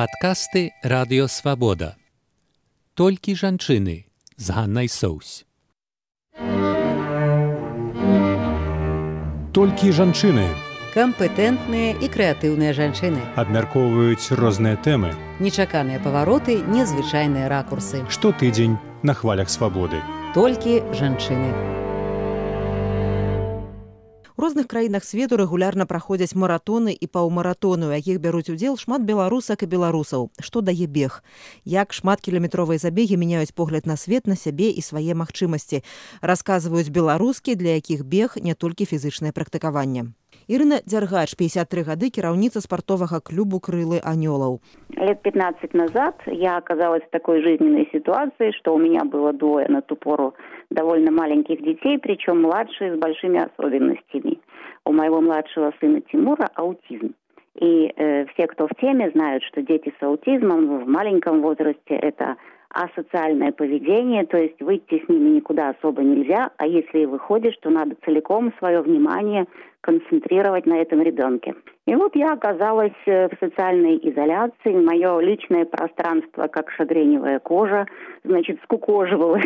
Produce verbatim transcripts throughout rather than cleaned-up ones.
Падкасты Радыё Свабода. Толькі жанчыны з Ганнай Соўсь. Толькі жанчыны. Кампетэнтныя і крэатыўныя жанчыны. Абмяркоўваюць розныя тэмы. Нечаканыя павароты, незвычайныя ракурсы. Штотыдзень на хвалях свабоды. Толькі жанчыны. У розных краінах свету рэгулярна праходзяць маратоны і паўмаратоны, у якіх бяруць удзел шмат беларусак і беларусаў. Што дае бег? Як шматкіламетровыя забегі мяняюць погляд на свет, на сябе і свае магчымасці? Расказваюць беларускі, для якіх бег не толькі фізычнае практыкаванне. Ірына Дзяргач, пятьдесят три гады, кіраўніца спартовага клубу «Крылы анёлаў». Лет пятнадцать назад я оказалась в такой жизненной ситуации, что у меня было двое на ту пору довольно маленьких детей, причем младшие с большими особенностями. У моего младшего сына Тимура аутизм. И э, все, кто в теме, знают, что дети с аутизмом в маленьком возрасте – это асоциальное поведение, то есть выйти с ними никуда особо нельзя, а если и выходишь, то надо целиком свое внимание концентрировать на этом ребенке. И вот я оказалась в социальной изоляции, мое личное пространство, как шагреневая кожа, значит, скукоживалось,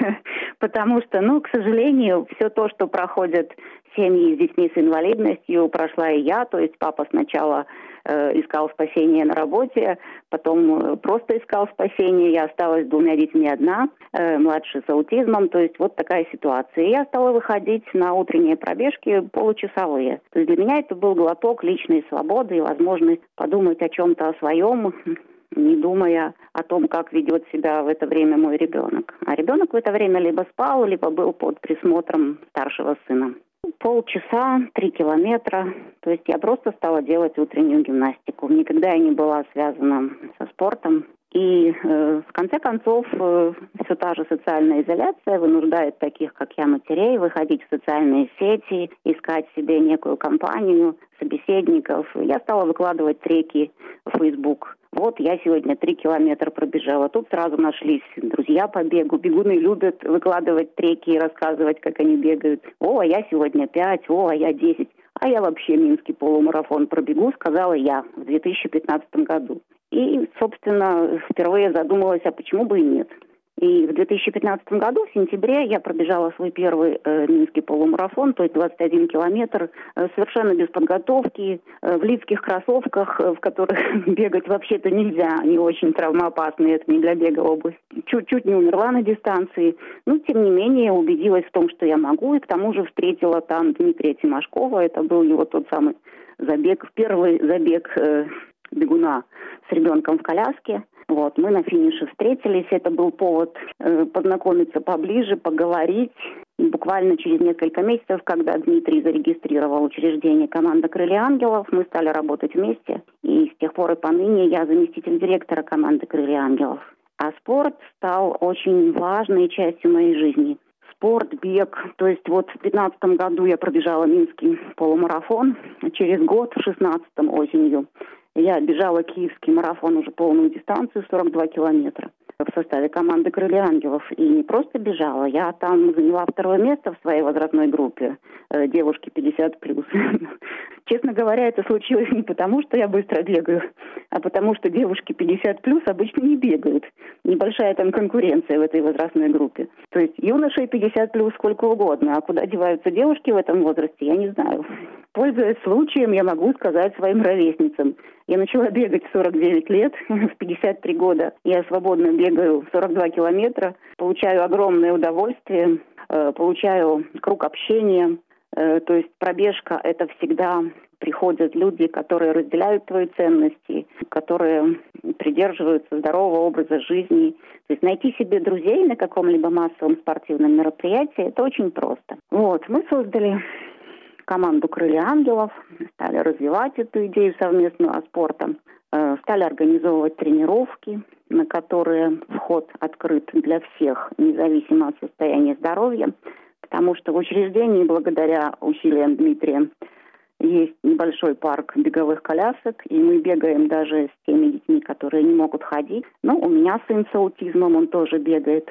потому что, ну, к сожалению, все то, что проходят семьи с детьми с инвалидностью, прошла и я, то есть папа сначала э, искал спасение на работе, потом э, просто искал спасение, я осталась с двумя детьми одна, э, младший с аутизмом, то есть вот такая ситуация. И я стала выходить на утренние пробежки получасовые. То есть для меня это был глоток личной свободы и возможность подумать о чем-то о своем, не думая о том, как ведет себя в это время мой ребенок. А ребенок в это время либо спал, либо был под присмотром старшего сына. Полчаса, три километра. То есть я просто стала делать утреннюю гимнастику. Никогда я не была связана со спортом. И э, в конце концов э, все та же социальная изоляция вынуждает таких, как я, матерей, выходить в социальные сети, искать себе некую компанию, собеседников. Я стала выкладывать треки в Facebook. Вот я сегодня три километра пробежала. Тут сразу нашлись друзья по бегу. Бегуны любят выкладывать треки и рассказывать, как они бегают. О, а я сегодня пять, о, а я десять. А я вообще минский полумарафон пробегу, сказала я в две тысячи пятнадцатом году. И, собственно, впервые задумалась, а почему бы и нет. И в две тысячи пятнадцатом году, в сентябре, я пробежала свой первый э, минский полумарафон, то есть двадцать один километр, э, совершенно без подготовки, э, в лидских кроссовках, э, в которых бегать вообще-то нельзя, они очень травмоопасные, это не для бега обувь. Чуть-чуть не умерла на дистанции, но, тем не менее, убедилась в том, что я могу, и к тому же встретила там Дмитрия Тимошкова, это был его тот самый забег, первый забег э, бегуна с ребенком в коляске. Вот, мы на финише встретились, это был повод э, познакомиться поближе, поговорить. И буквально через несколько месяцев, когда Дмитрий зарегистрировал учреждение команды «Крылья ангелов», мы стали работать вместе. И с тех пор и поныне я заместитель директора команды «Крылья ангелов». А спорт стал очень важной частью моей жизни. Спорт, бег. То есть вот в пятнадцатом году я пробежала минский полумарафон, а через год, в шестнадцатом осенью, я бежала киевский марафон, уже полную дистанцию, сорок два километра, в составе команды «Крылья ангелов». И не просто бежала, я там заняла второе место в своей возрастной группе, э, девушки пятьдесят плюс. Честно говоря, это случилось не потому, что я быстро бегаю, а потому что девушки пятьдесят плюс обычно не бегают. Небольшая там конкуренция в этой возрастной группе. То есть юношей пятьдесят плюс сколько угодно, а куда деваются девушки в этом возрасте, я не знаю. Пользуясь случаем, я могу сказать своим ровесницам. Я начала бегать в сорок девять лет, в пятьдесят три года. Я свободно бегаю сорок два километра, получаю огромное удовольствие, э, получаю круг общения. Э, то есть пробежка – это всегда приходят люди, которые разделяют твои ценности, которые придерживаются здорового образа жизни. То есть найти себе друзей на каком-либо массовом спортивном мероприятии – это очень просто. Вот, мы создали команду «Крылья ангелов», стали развивать эту идею совместную о спорте, э, стали организовывать тренировки, на которые вход открыт для всех, независимо от состояния здоровья, потому что в учреждении, благодаря усилиям Дмитрия, есть небольшой парк беговых колясок, и мы бегаем даже с теми детьми, которые не могут ходить. Но у меня сын с аутизмом, он тоже бегает.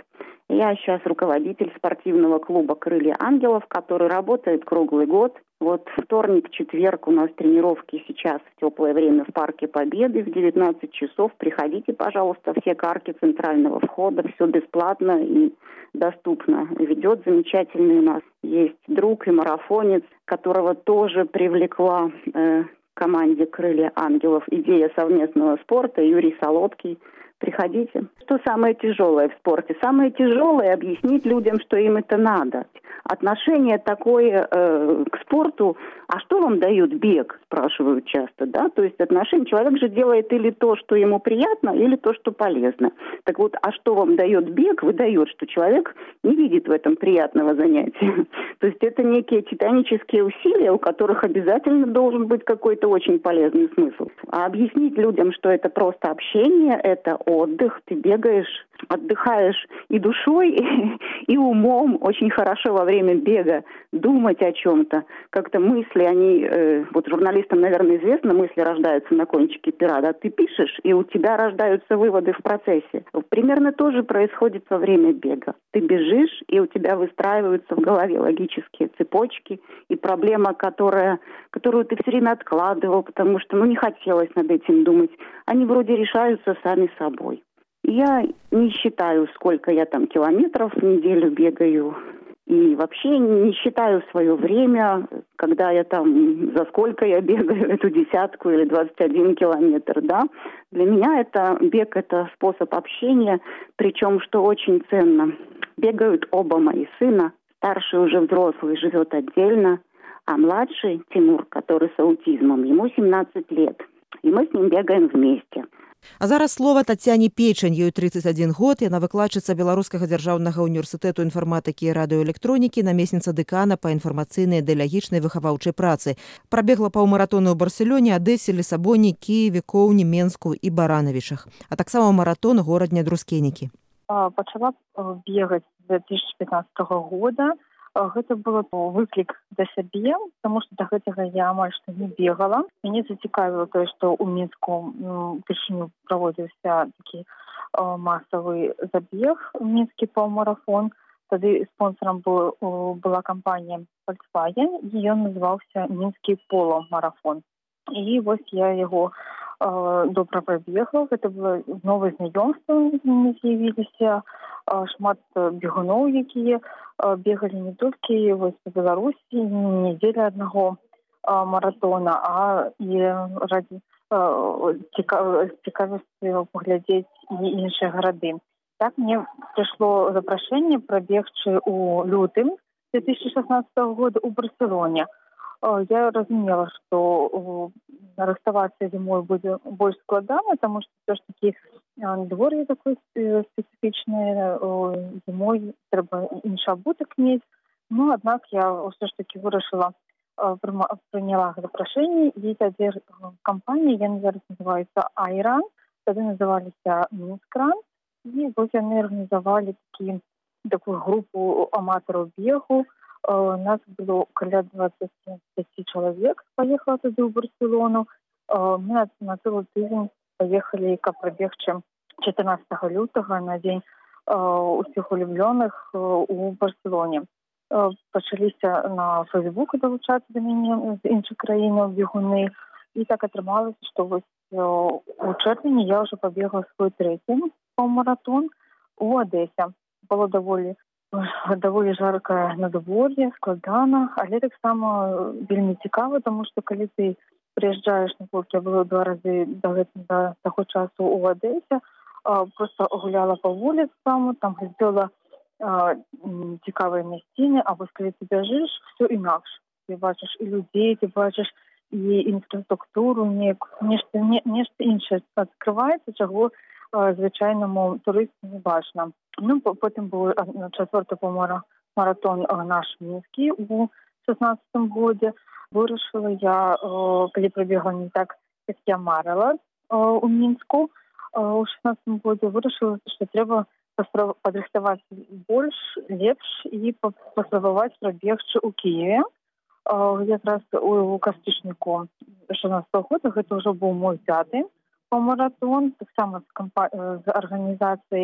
Я сейчас руководитель спортивного клуба «Крылья ангелов», который работает круглый год. Вот вторник, четверг у нас тренировки сейчас в теплое время в Парке Победы в девятнадцать часов. Приходите, пожалуйста, все карты центрального входа, все бесплатно и доступно. Ведет замечательный у нас есть друг и марафонец, которого тоже привлекла э, команде «Крылья ангелов» идея совместного спорта, Юрий Солодкий. Приходите. Что самое тяжелое в спорте? Самое тяжелое — объяснить людям, что им это надо. Отношение такое э, к спорту. А что вам дает бег? Спрашивают часто, да? То есть отношение. Человек же делает или то, что ему приятно, или то, что полезно. Так вот, а что вам дает бег? Выдает, что человек не видит в этом приятного занятия. То есть это некие титанические усилия, у которых обязательно должен быть какой-то очень полезный смысл. А объяснить людям, что это просто общение, это отдых, ты бегаешь, отдыхаешь и душой, и, и умом. Очень хорошо во время бега думать о чем-то. Как-то мысли, они, э, вот журналистам, наверное, известно, мысли рождаются на кончике пера, да, ты пишешь, и у тебя рождаются выводы в процессе. Примерно то же происходит во время бега. Ты бежишь, и у тебя выстраиваются в голове логические цепочки, и проблема, которая, которую ты все время откладывал, потому что, ну, не хотелось над этим думать, они вроде решаются сами собой. Я не считаю, сколько я там километров в неделю бегаю. И вообще не считаю свое время, когда я там, за сколько я бегаю эту десятку или двадцать один километр, да. Для меня это бег, это способ общения, причем, что очень ценно, бегают оба мои сына. Старший уже взрослый, живет отдельно, а младший, Тимур, который с аутизмом, ему семнадцать лет. И мы с ним бегаем вместе. А зараз слова Тацяне Печань, ёй тридцать один год, яна выкладчыца Беларускага дзяржаўнага універсітэту інфарматыкі і радыёэлектронікі, намесніца дэкана па інфармацыйнай ідэалагічнай выхаваўчай працы. Прабегла паўмаратоны ў Барселоне, Адэсе, Лісабоне, Кіеве, Коўні, Менску і Баранавічах, а таксама маратон у горадня Друскенікі. Пачала бегаць з две тысячи пятнадцатого года. Гэта было выклік да сябе, таму што да гэтага я амаль што не бегала. Мяне зацікавіла тое, што ў Мінску упершыню праводзіўся такі масавы забег, мінскі паўмарафон. Тады спонсорам был, была кампанія Volkswagen, і ён называўся мінскі полумарафон. І вось я яго э, добра прабегла. Гэта было новае знаёмства, мне з'явіліся шмат бегуноў, якія бегалі не толькі вось у Беларусі, не дзеля аднаго маратона, а і раді цікавасці паглядзець і іншыя гарады. Так мне прыйшло запрашэнне прабегчы ў лютым две тысячи шестнадцатого года ў Барселоне. Я разумела, што нарыхтавацца зімой будзе больш складана, таму што все ж такі надвор'е такое спецыфічнае, зімой трэба іншы абутак мець. Ну, аднак я ўсё ж такі вырашыла, прыняла запрашэнне, і тады кампанія, яны зараз называюцца Айран, тады называліся Мінскран, і вось яны арганізавалі такі, такую групу аматараў бегу. У нас было каля двадцать пять чалавек, паехала туды ў Барселону. Мы на цэлы тыдзень паехалі, каб прабегчы чатырнаццатага лютага на дзень усіх улюблёных у Барселоне. Пачаліся на Фейсбуку далучацца да мяне з іншых краінаў бегуны. І так атрымалася, што вось у чэрвені я ўжо пабегла свой трэці паўмаратон у Адэсе. Было даволі даволі жаркае надвор'е, складана, але таксама вельмі цікава, таму што калі ты прыязджаеш, наколькі я было два разы да, да таго часу ў Адэсе, просто гуляла па вуліцам, там глядзела цікавыя мясціны, а вось калі ты бяжыш, все інакш. Ты бачыш і людзей, ты бачыш і інфраструктуру, нешта, не, нешта іншае адкрываецца, чаго звычайнаму турысту не бачна. Ну, потым быў чацвёрты паўмаратон наш мінскі у шестнадцатым годзе. Вырашыла я, калі прабегла не так, як я марыла у Мінску у шестнадцатым годзе, вырашыла, што трэба падрыхтаваць больш, лепш і паспрабаваць прабегчы ў Кіеве. Якраз у кастрычніку шестнадцатого года, гэта ўжо быў мой пяты паўмаратон, таксама з, кампа... з арганізацыяй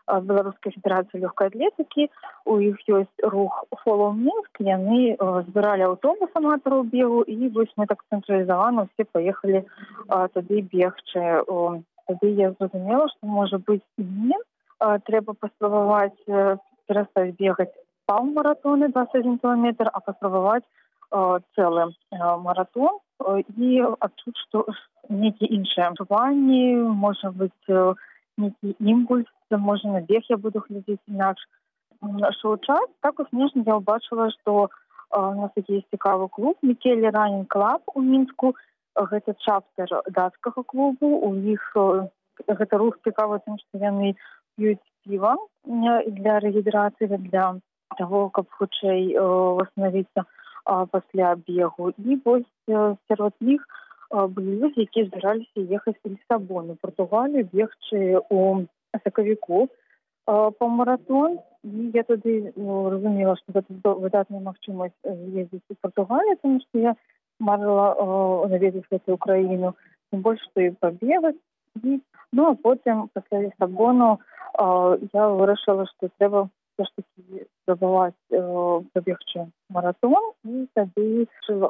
Беларускай федэрацыі лёгкай атлетыкі. У іх ёсць рух Follow Minsk, яны збіралі аўтобус аматараў бегу, і вось мы так цэнтралізавана ўсе паехалі тады бегчы. Тады я зразумела, што можа быць і мне трэба паспрабаваць перастаць бегаць паўмаратоны двадцать один кіламетр, а паспрабаваць цэлы маратон і адчуць, што нейкі іншыя адчуванні, можа быць нейкі імпульс, можа на бег я буду глядзець інакш. Ішоў час, так вось внешне я ўбачыла, што у нас такі ёсць цікавы клуб Мікеле Ранінг Клаб у Мінску. Гэта чаптер дацкага клубу. У іх гэта рух цікавы тым, што яны п'юць піва для рэгідрацыі, для таго, каб хутчэй восстанавіцца пасля бегу. І вось сярод іх былі людзі, якія збіраліся ехаць у Лісабон, у Партугалію, бегчы у сакавіку па маратон. І я тады разумела, што гэта выдатная магчымасць ездзіць у Партугалію, тому што я марыла наведаць гэтую краіну, тым больш, што і пабегаць. Ну, а потым, пасля Лісабону, я вырашыла, што трэба все ж таки спрабаваць пабегчы маратон, і тады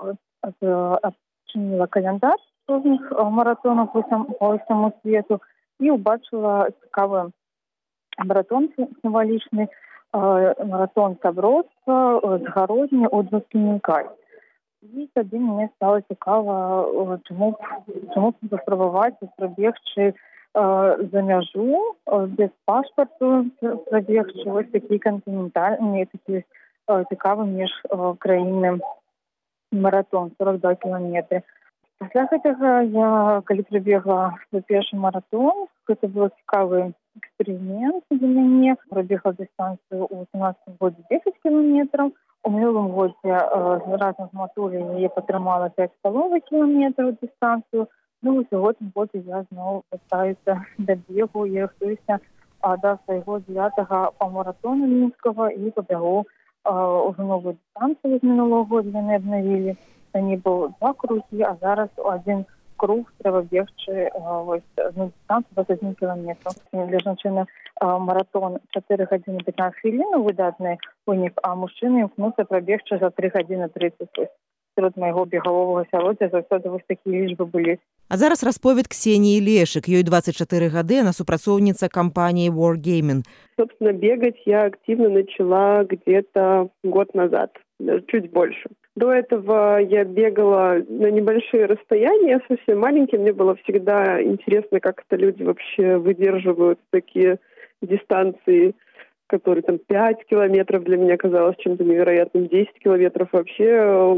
адчыніла каляндар розных маратонаў па ўсяму свету і ўбачыла цікавы маратон сімвалічны, маратон сяброўства з гародні ў Двускінінкай. І тады мне стала цікава, чаму чаму паспрабаваць прабегчы за мяжу без пашпарту, прабегчы вось такі кантынентальны, такі цікавы між краінным маратон сорок два кіламетры. Пасля гэтага я, калі прыбегла за першы маратон, гэта быў цікавы эксперымент для мяне. Прабегла дыстанцыю ў семнадцатым годзе дзесяць кіламетраў. У мінулым годзе разам з матуляй яе падтрымала пяць з паловай кіламетраў дыстанцыю. Ну, у гэтым годзе я зноў вяртаюся да бегу і рыхтуюся да свайго дзевятага паўмаратону мінскага і пабягу ўжо новую дыстанцыю з мінулого года яны абнавілі. Они быў два кругі, а зараз у адзін круг трэба бегчы вось одну дыстанцыю двадцать один кіламетр. Для жанчыны маратон чатыры гадзіны пятнадцать хвілін, выдатны вынік, а мужчыны імкнуцца прабегчы за три гадзіны тридцать. Сярод майго бегавога асяроддзя заўсёды вось такія лічбы былі. А зараз расповед Ксении Лешек. Ёй двадцать четыре гады, она супрацоўніца компании Wargaming. Собственно, бегать я активно начала где-то год назад, даже чуть больше. До этого я бегала на небольшие расстояния, совсем маленькие. Мне было всегда интересно, как это люди вообще выдерживают такие дистанции, которые там пять километров для меня казалось чем-то невероятным, десять километров вообще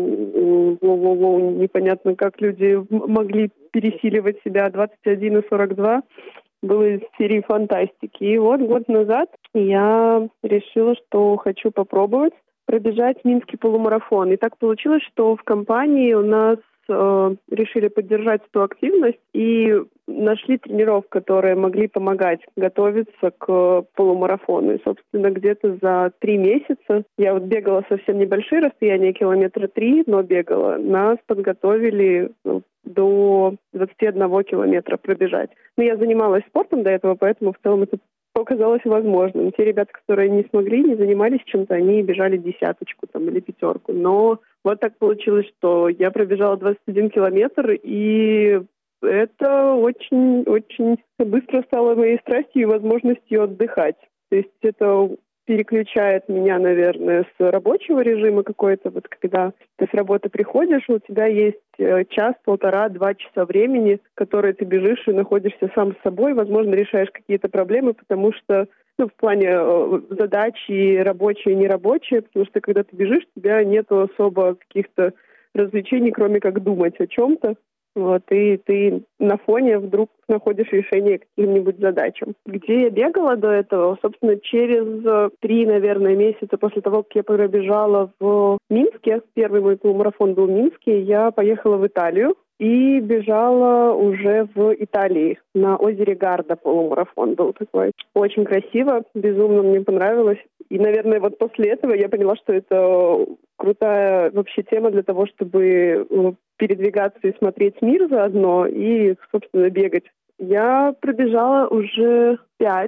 непонятно, как люди могли пересиливать себя. двадцать один и сорок два было из серии фантастики. И вот год назад я решила, что хочу попробовать пробежать Минский полумарафон. И так получилось, что в компании у нас э, решили поддержать эту активность и нашли тренеров, которые могли помогать готовиться к полумарафону. И, собственно, где-то за три месяца я вот бегала совсем небольшие расстояния, километра три, но бегала. Нас подготовили ну, до двадцати одного километра пробежать. Но я занималась спортом до этого, поэтому в целом это показалось возможным. Те ребята, которые не смогли, не занимались чем-то, они бежали десяточку там, или пятерку. Но вот так получилось, что я пробежала двадцать один километр, и это очень-очень быстро стало моей страстью и возможностью отдыхать. То есть это переключает меня, наверное, с рабочего режима какой-то, вот когда ты с работы приходишь, у тебя есть час, полтора, два часа времени, которые ты бежишь и находишься сам с собой, возможно, решаешь какие-то проблемы, потому что, ну, в плане э, задачи рабочие и нерабочие, потому что когда ты бежишь, у тебя нет особо каких-то развлечений, кроме как думать о чем-то. Вот, и ты на фоне вдруг находишь решение к каким-нибудь задачам. Где я бегала до этого? Собственно, через три, наверное, месяца после того, как я пробежала в Минске, первый мой полумарафон был в Минске, я поехала в Италию и бежала уже в Италии. На озере Гарда полумарафон был такой. Очень красиво, безумно мне понравилось. И, наверное, вот после этого я поняла, что это крутая вообще тема для того, чтобы передвигаться и смотреть мир заодно и, собственно, бегать. Я пробежала уже пять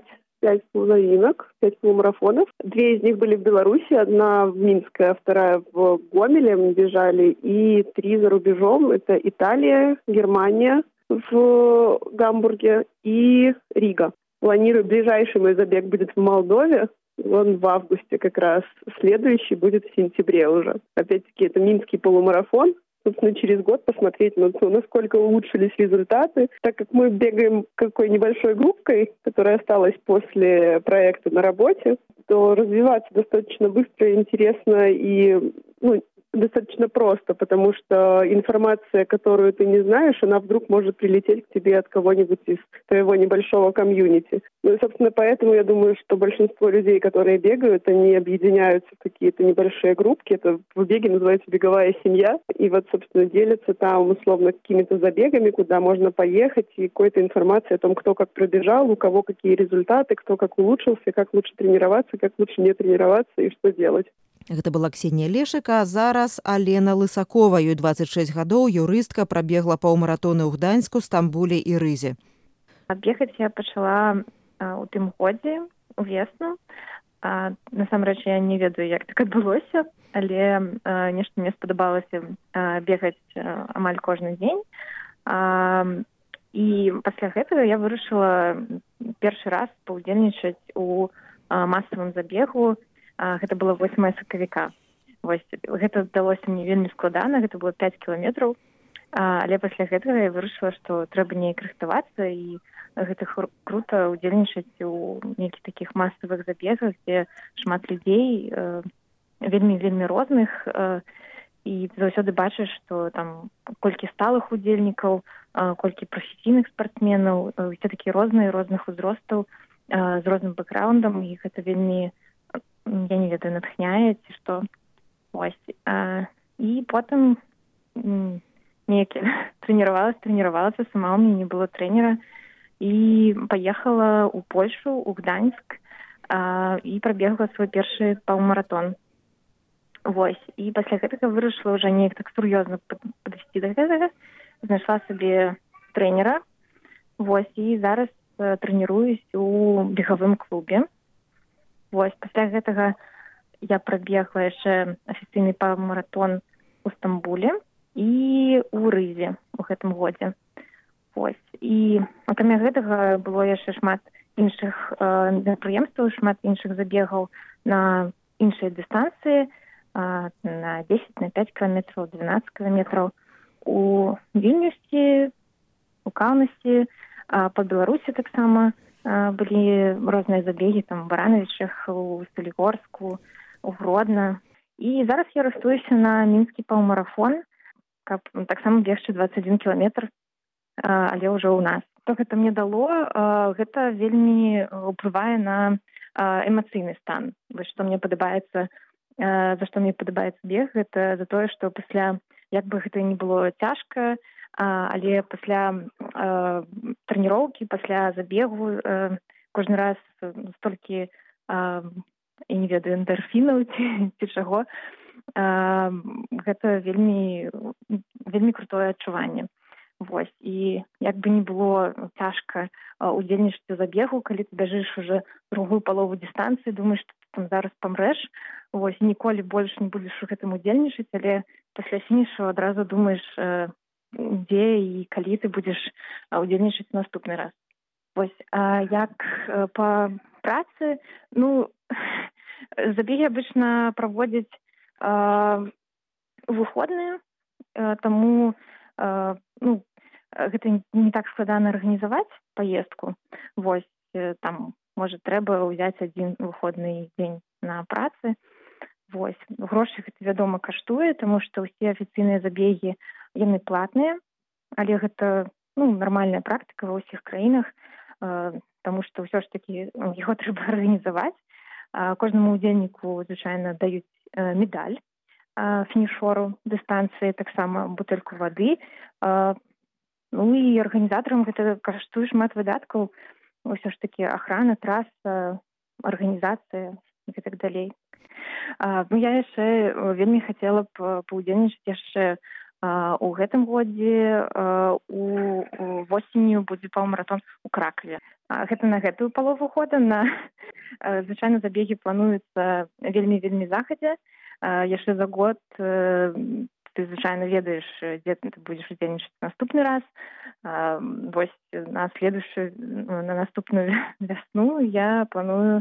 пять половинок, пять полумарафонов. Две из них были в Беларуси, одна в Минске, а вторая в Гомеле. Мы бежали. И три за рубежом. Это Италия, Германия в Гамбурге и Рига. Планирую, ближайший мой забег будет в Молдове. Он в августе как раз. Следующий будет в сентябре уже. Опять-таки, это Минский полумарафон. Собственно, через год посмотреть, насколько улучшились результаты. Так как мы бегаем какой небольшой группкой, которая осталась после проекта на работе, то развиваться достаточно быстро, интересно и ну, достаточно просто, потому что информация, которую ты не знаешь, она вдруг может прилететь к тебе от кого-нибудь из твоего небольшого комьюнити. Ну и, собственно, поэтому я думаю, что большинство людей, которые бегают, они объединяются в какие-то небольшие группки. Это в беге называется беговая семья. И вот, собственно, делятся там условно какими-то забегами, куда можно поехать, и какой-то информацией о том, кто как пробежал, у кого какие результаты, кто как улучшился, как лучше тренироваться, как лучше не тренироваться и что делать. Гэта была Ксенія Лешык, а зараз Алена Лысакова, ёй дваццаць шэсць гадоў, юрыстка, прабегла паўмаратоны ў Гданьску, Стамбуле і Рызе. Бегаць я пачала а, у тым годзе, увесну. А, насамрэч, я не ведаю, як так адбылося, але а, нешта мне спадабалася а, бегаць а, амаль кожны дзень. А, і пасля гэтага я вырашыла першы раз паўдзельнічаць у а, масавым забегу. Гэта было восьмае сакавіка. Вось, гэта здалося мне вельмі складана, гэта было пяць кіламетраў, але пасля гэтага я вырашыла, што трэба неяк рыхтавацца, і гэта крута ўдзельнічаць у нейкіх такіх масавых забегах, дзе шмат людзей, вельмі-вельмі розных, і заўсёды бачыш, што там колькі сталых удзельнікаў, колькі прафесійных спартсменаў, усе такія розныя, розных узростаў, з розным бэкграўндам, і гэта вельмі, я не ведаю, натхняе, ці што. Ось. А, і потым неяк трэніравалася, трэніравалася сама, у мяне не было трэнера, і паехала ў Польшу, у Гданьск, а, і прабегла свой першы паўмаратон. Вось. І пасля гэтага вырашыла ўжо неяк так сур'ёзна падысці да гэтага, знайшла сабе трэнера, вось, і зараз трэніруюсь у бегавым клубе. Вось, пасля гэтага я прабегла яшчэ афіцыйны паўмаратон у Стамбуле і ў Рызе ў гэтым годзе. Вось. І акрамя гэтага было яшчэ шмат іншых э, мерапрыемстваў, шмат іншых забегаў на іншыя дыстанцыі, э, на дзесяць, на пяць кіламетраў, дванаццаць кіламетраў у Вільнюсе, у Каўнасе, э, па Беларусі таксама. Былі розныя забегі там у Баранавічах, у Салігорску, у Гродна. І зараз я рыхтуюся на мінскі паўмарафон, каб таксама бегчы дваццаць адзін кіламетр, але ўжо ў нас. Што гэта мне дало, гэта вельмі ўплывае на эмацыйны стан. Вось што мне падабаецца, за што мне падабаецца бег, гэта за тое, што пасля, як бы гэта не было цяжка, але пасля э, трэніроўкі, пасля забегу э, кожны раз столькі, э, я не ведаю, эндарфінаў ці, ці чаго, э, гэта вельмі, вельмі крутое адчуванне. Вось. І як бы не было цяжка удзельнічаць у забегу, калі ты бяжыш уже другую палову дыстанцыі, думаеш, што ты там зараз памрэш, вось, ніколі больш не будзеш у гэтым удзельнічаць, але пасля фінішу адразу думаеш, э, дзе і калі ты будзеш удзельнічаць наступны раз. Вось, а як па працы, ну, забегі абычна праводзяць э, выходныя, э, таму э, ну, гэта не так складана арганізаваць паездку. Вось, э, там, можа, трэба ўзяць адзін выходны дзень на працы. Вось, грошы гэта, вядома, каштуе, таму што ўсе афіцыйныя забегі яны платныя, але гэта ну, нармальная практыка ва ўсіх краінах, э, таму што ўсё ж такі яго трэба арганізаваць. Э, кожнаму удзельніку, звычайна, даюць э, медаль э, фінішору дыстанцыі, таксама бутэльку вады. Э, ну і арганізатарам гэта каштуе шмат выдаткаў, ўсё ж такі ахрана, траса, арганізацыя і так далей. Uh, ну, я яшчэ вельмі хацела б паўдзельнічаць яшчэ У гэтым годзе у восенню будзе паўмаратон у Кракаве. Гэта на гэтую палову года. На звычайна забегі плануюцца вельмі-вельмі захадзя. Яшчэ за год ты звычайна ведаеш, дзе ты будзеш удзельнічаць наступны раз. Вось на следующую, на наступную вясну я планую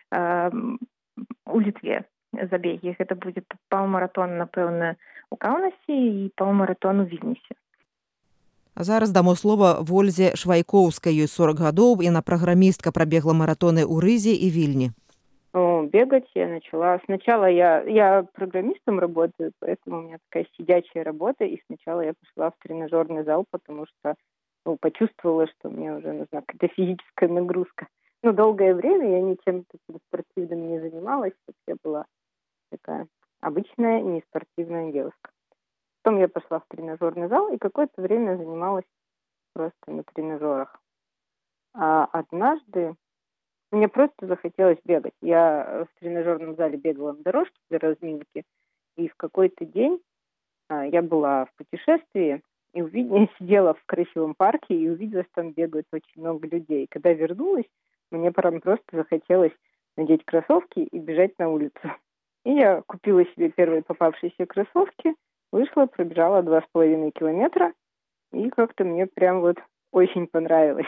у Літве забегі. Гэта будзе паўмаратон, напэўна, у Каўнасе і паўмаратон у Вільнюсе. А зараз дамо слова Вользе Швайкоўскай. Ёй сорок гадоў. Яна праграмістка, пробегла маратоны ў Рызе и Вильне. Ну, бегать я начала. Сначала я, я программистом работаю, поэтому у меня такая сидячая работа. И сначала я пошла в тренажерный зал, потому что ну, почувствовала, что мне уже нужна какая-то физическая нагрузка. Ну, долгое время я ничем таким спортивным не занималась. Я была такая обычная неспортивная девушка. Потом я пошла в тренажерный зал и какое-то время занималась просто на тренажерах. А однажды мне просто захотелось бегать. Я в тренажерном зале бегала на дорожке для разминки, и в какой-то день а, я была в путешествии, и увидела, сидела в красивом парке и увидела, что там бегают очень много людей. Когда вернулась, мне прям просто захотелось надеть кроссовки и бежать на улицу. И я купила себе первые попавшиеся кроссовки, вышла, пробежала два с половиной километра, и как-то мне прям вот очень понравилось.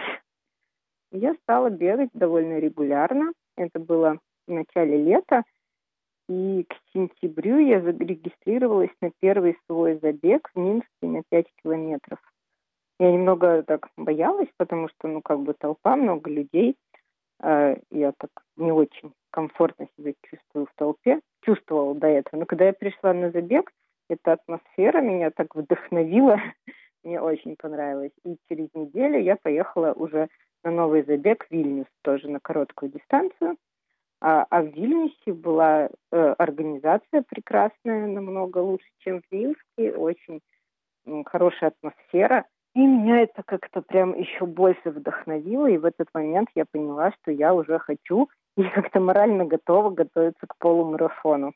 Я стала бегать довольно регулярно. Это было в начале лета, и к сентябрю я зарегистрировалась на первый свой забег в Минске на пять километров. Я немного так боялась, потому что, ну, как бы толпа, много людей. Я так не очень комфортно себя чувствую в толпе. Чувствовала до этого. Но когда я пришла на забег, эта атмосфера меня так вдохновила. Мне очень понравилось. И через неделю я поехала уже на новый забег в Вильнюс, тоже на короткую дистанцию. А, а в Вильнюсе была э, организация прекрасная, намного лучше, чем в Минске. Очень э, хорошая атмосфера. И меня это как-то прям еще больше вдохновило. И в этот момент я поняла, что я уже хочу и как-то морально готова готовиться к полумарафону.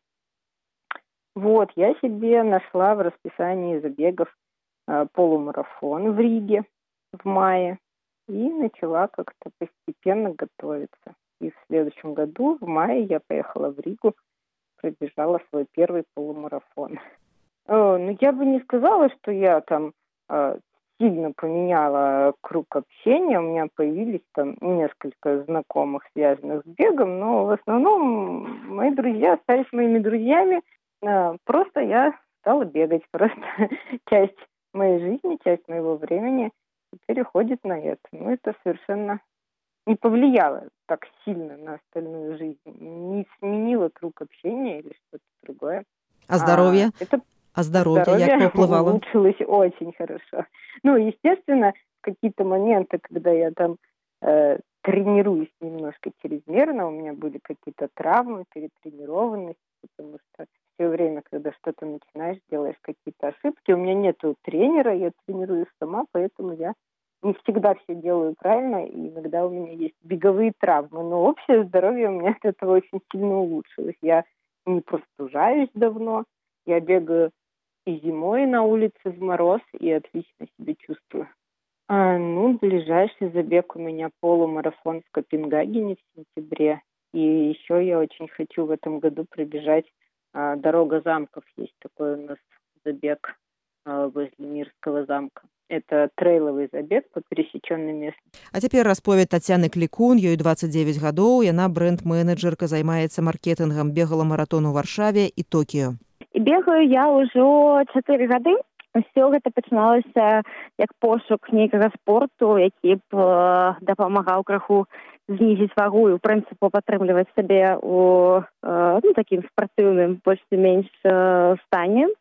Вот, я себе нашла в расписании забегов э, полумарафон в Риге в мае и начала как-то постепенно готовиться. И в следующем году, в мае, я поехала в Ригу, пробежала свой первый полумарафон. Э, ну, я бы не сказала, что я там э, сильно поменяла круг общения. У меня появились там несколько знакомых, связанных с бегом, но в основном мои друзья остались моими друзьями. Просто я стала бегать. Просто часть моей жизни, часть моего времени теперь уходит на это. Но это совершенно не повлияло так сильно на остальную жизнь. Не сменило круг общения или что-то другое. А здоровье? А, это а здоровье, здоровье як повпливало? Улучшилось очень хорошо. Ну, естественно, в какие-то моменты, когда я там э, тренируюсь немножко чрезмерно, у меня были какие-то травмы, перетренированность, потому что все время, когда что-то начинаешь, делаешь какие-то ошибки. У меня нету тренера, я тренируюсь сама, поэтому я не всегда все делаю правильно, и иногда у меня есть беговые травмы. Но общее здоровье у меня от этого очень сильно улучшилось. Я не простужаюсь давно, я бегаю и зимой на улице в мороз, и отлично себя чувствую. А, ну, ближайший забег у меня полумарафон в Копенгагене в сентябре. И еще я очень хочу в этом году пробежать а, «Дорога замков». Есть такой у нас забег а, возле Мирского замка. Это трейловый забег по пересеченной местности. А цяпер расповед Тацяны Клікун, ёй двадцать девять гадоў, яна бренд-менеджерка, займаецца маркетингом, бегала маратон у Варшаве і Токіо. І бегаю я ўжо чатыры гады. Усё гэта пачыналася як пошук нейкага спорту, які б э, дапамагаў крыху знізіць вагу і, ў прынцыпу, падтрымліваць сабе у э, ну, такім спартыўным, больш-менш э, стане.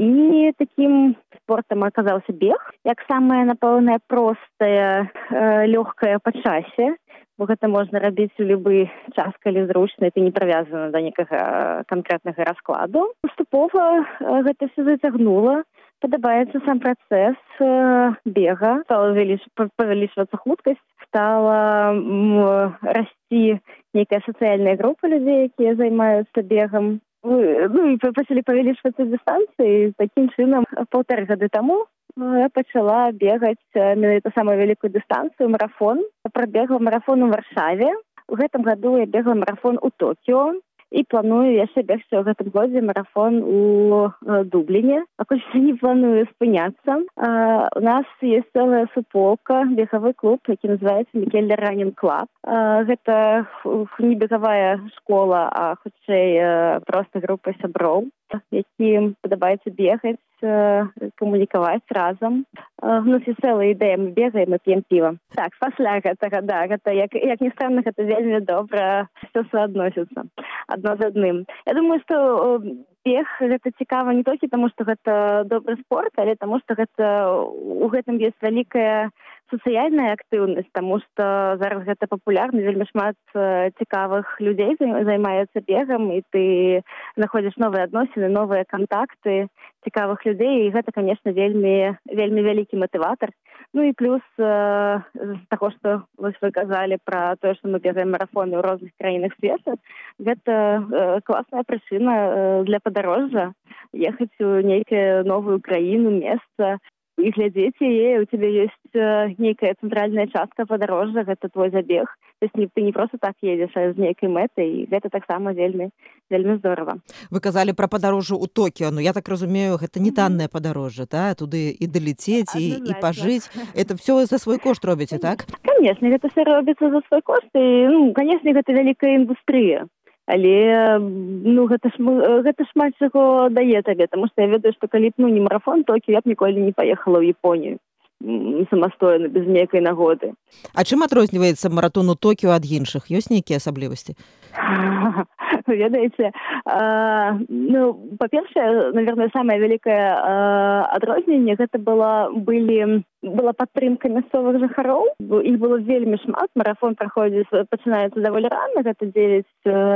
І такім спортам аказаўся бег, як самае, напэўна, простае, э, лёгкае па часе, бо гэта можна рабіць у любы час, калі зручна, і ты не прывязана да некага канкрэтнага раскладу. Паступова э, гэта все зацягнула. Падабаецца сам працэс э, бега, стала павялічвацца хуткасць, стала м, расці нейкая сацыяльная група людзей, якія займаюцца бегам. ну і пачалі павялічвацца дыстанцыі. Такім чынам паўтары гады таму я пачала бегаць менавіта самую вялікую дыстанцыю, марафон. Прабегла марафон у Варшаве. У гэтым году я бегла марафон у Токіо. І планую яшчэ бегчы ў гэтым годзе марафон у Дубліне. Пакуль што не планую спыняцца. У нас ёсць цэлая суполка, бегавы клуб, які называецца Мікеллер Ранінг Клаб. Гэта не бегавая школа, а хутчэй проста група сяброў, якім падабаецца бегаць, камунікаваць разам. У нас ёсць цэлая ідэя, мы бегаем і п'ем піва. Так, пасля гэтага, да, гэта, як, як ні странна, гэта вельмі добра ўсё суадносіцца адно з адным. Я думаю, што бег гэта цікава не толькі таму, што гэта добры спорт, але таму, што гэта у гэтым ёсць вялікая сацыяльная актыўнасць, таму што зараз гэта папулярна, вельмі шмат цікавых людзей займаецца бегам, і ты знаходзіш новыя адносіны, новыя кантакты цікавых людзей, і гэта, канешне, вельмі, вельмі вялікі матыватар. Ну і плюс з таго, што вось вы казалі пра тое, што мы бегаем марафоны ў розных краінах свету, гэта класная прычына для падарожжа, ехаць у нейкую новую краіну, месца, і глядзець яе, у цябе ёсць нейкая цэнтральная частка падарожжа, гэта твой забег. То есть ты не просто так едзеш, а з нейкай мэтай, і гэта таксама вельмі, вельмі здорава. Вы казалі пра падарожжа ў Токіо, ну я так разумею, гэта не таннае падарожжа, да? Туды і далецець, і, і пажыць. Это все за свой кошт робіце, так? Конечно, гэта все робіцца за свой кошт, і, ну, конечно, гэта вялікая індустрыя. Але ну, гэта, шм... гэта шмат чаго дае табе, таму што я ведаю, што калі б ну, не марафон Токіо, я б ніколі не паехала ў Японію самастойна, без нейкай нагоды. А чым адрозніваецца маратон у Токіо ад іншых? Ёсць нейкія асаблівасці? Ведаеце, ну, па-першае, наверное, самае вялікае адрозненне гэта была, былі, была падтрымка мясцовых жыхароў. Іх было вельмі шмат. Марафон праходзіць, пачынаецца даволі рана, гэта дзевяць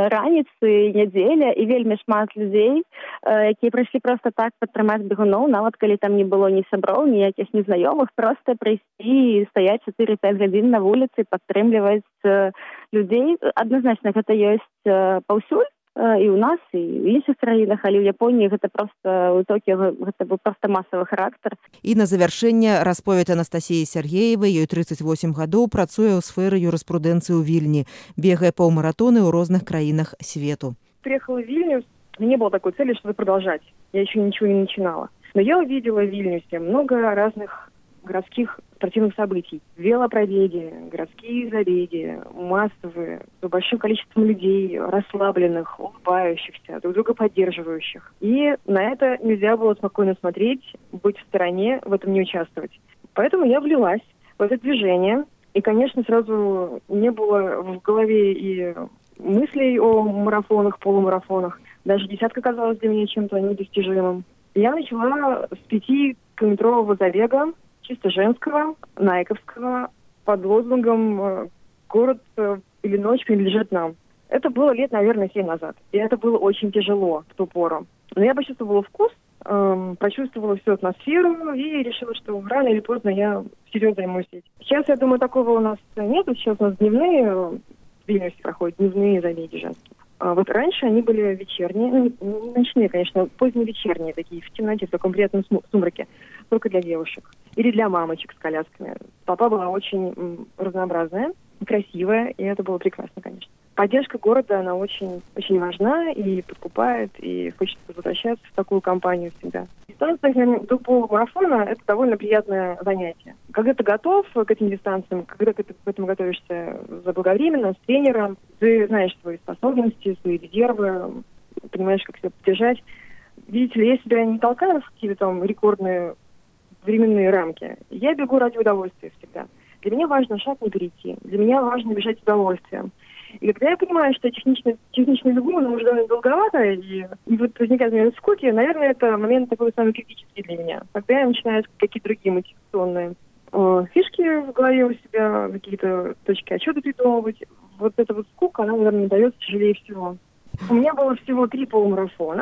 раніцы, нядзеля, і вельмі шмат людзей, якія прыйшлі проста так падтрымаць бегуноў, нават калі там не было ні сяброў, ніякіх незнаёмых, проста прыйсці і стаяць чатыры-пяць гадзін на вуліцы, падтрымліваць людзей. Адназначна гэта ёсць паўсюль, і ў нас, і ў іншых краінах, але ў Японіі гэта проста, у Токіо гэта быў проста масавы характар. І на завяршэнне расповед Анастасіі Сергеевай, ёй тридцать восемь гадоў, працуе ў сферы юрыспрудэнцыі ў Вільні, бегае паўмаратоны ў розных краінах свету. Приехала в Вильнюс, не было такой цели, чтобы продолжать. Я еще ничего не начинала. Но я увидела в Вильнюсе много разных городских спортивных событий. Велопробеги, городские забеги, массовые, с большим количеством людей, расслабленных, улыбающихся, друг друга поддерживающих. И на это нельзя было спокойно смотреть, быть в стороне, в этом не участвовать. Поэтому я влилась в это движение. И, конечно, сразу не было в голове и мыслей о марафонах, полумарафонах. Даже десятка казалась для меня чем-то недостижимым. Я начала с пятикилометрового забега, чисто женского, найковского, под лозунгом «Город или ночь принадлежит нам». Это было лет, наверное, семь назад. И это было очень тяжело в ту пору. Но я почувствовала вкус, эм, прочувствовала всю атмосферу и решила, что рано или поздно я всерьез займусь этим. Сейчас, я думаю, такого у нас нет. Сейчас у нас дневные, в Вильнюсе проходят дневные забеги женские. А вот раньше они были вечерние, ну, не ночные, конечно, поздневечерние такие, в темноте, в таком приятном сумраке, только для девушек. Или для мамочек с колясками. Толпа была очень м, разнообразная, красивая, и это было прекрасно, конечно. Поддержка города, она очень, очень важна и подкупает, и хочется возвращаться в такую компанию всегда. Дистанция до полумарафона – это довольно приятное занятие. Когда ты готов к этим дистанциям, когда ты к этому готовишься заблаговременно, с тренером, ты знаешь свои способности, свои резервы, понимаешь, как себя поддержать. Видите ли, я себя не толкаю в какие-то там рекордные временные рамки. Я бегу ради удовольствия всегда. Для меня важно шаг не перейти. Для меня важно бежать с удовольствием. И когда я понимаю, что технично, технично бегу, но уже довольно долговато, и, и вот возникает момент скуки, наверное, это момент такой самый критический для меня. Тогда я начинаю какие-то другие мотивационные э, фишки в голове у себя, какие-то точки отчета придумывать. Вот эта вот скука, она, наверное, дается тяжелее всего. У меня было всего три полумарафона.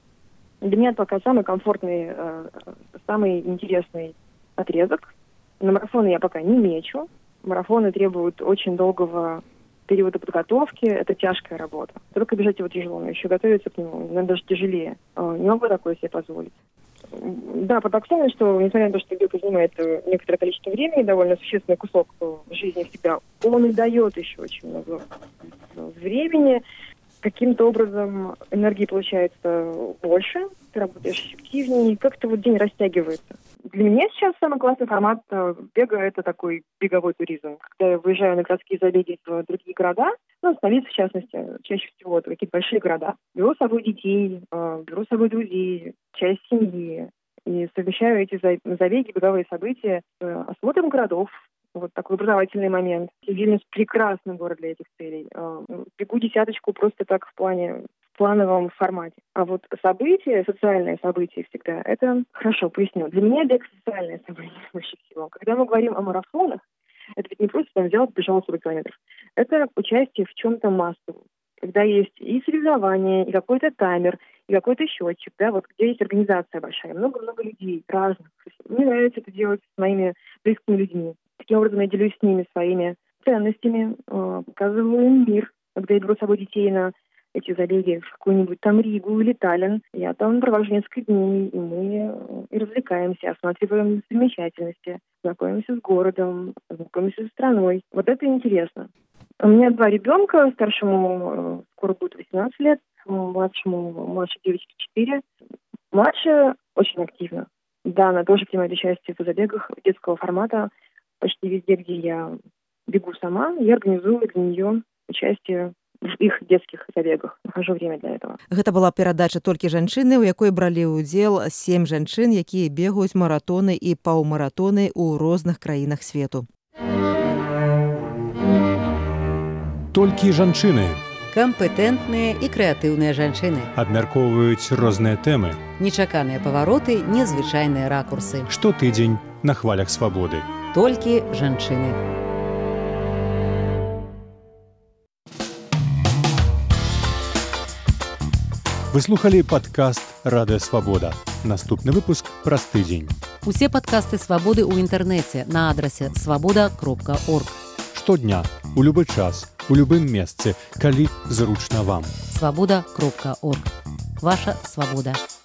Для меня это пока самый комфортный, э, самый интересный отрезок. На марафоны я пока не мечу. Марафоны требуют очень долгого периода подготовки это тяжкая работа. Только бежать его тяжело, но еще готовиться к нему, наверное, даже тяжелее. Не могу такое себе позволить. Да, парадоксально, что, несмотря на то, что бег занимает некоторое количество времени, довольно существенный кусок жизни всегда, он и дает еще очень много времени. Каким-то образом энергии получается больше, ты работаешь эффективнее, как-то вот день растягивается. Для меня сейчас самый классный формат бега – это такой беговой туризм. Когда я выезжаю на городские забеги в другие города, ну, столицы, в частности, чаще всего это какие-то большие города, беру с собой детей, беру с собой друзей, часть семьи, и совмещаю эти забеги, беговые события с осмотром городов. Вот такой образовательный момент. Вильнюс – прекрасный город для этих целей. Бегу десяточку просто так в плане, в плановом формате. А вот события, социальные события всегда, это хорошо, поясню. Для меня бег – социальное событие больше всего. Когда мы говорим о марафонах, это ведь не просто там взял, бежал сорок километров. Это участие в чем-то массовом. Когда есть и соревнования, и какой-то таймер, и какой-то счетчик, да, вот где есть организация большая, много-много людей разных. Мне нравится это делать с моими близкими людьми. Таким образом, я делюсь с ними своими ценностями, показываю им мир. Когда я беру с собой детей на эти забеги в какую-нибудь там Ригу или Таллин, я там провожу несколько дней, и мы и развлекаемся, осматриваем достопримечательности, знакомимся с городом, знакомимся с страной. Вот это интересно. У меня два ребенка, старшему скоро будет восемнадцать лет, младшему, младшей девочке четыре. Младшая очень активна. Да, она тоже принимает участие в забегах детского формата. Почти везде, где я бегу сама, я организую для нее участие в их детских забегах. Нахожу время для этого. Гэта была перадача «Толькі жанчыны», у якой бралі ўдзел сем жанчын, якія бегаюць маратоны і паўмаратоны ў розных краінах свету. Толькі жанчыны Кампетэнтныя і крэатыўныя жанчыны. абмяркоўваюць розныя тэмы. Нечаканыя павароты, незвычайныя ракурсы. Штотыдзень на хвалях свабоды. Толькі жанчыны. Вы слухали падкаст «Радыё Свабода». Наступны выпуск праз тыдзень. Усе падкасты «Свабоды» ў інтэрнэце на адрасе свабода кропка орг. Штодня, у любы час, у любым месцы, калі зручна вам. свабода кропка орг. Ваша свабода.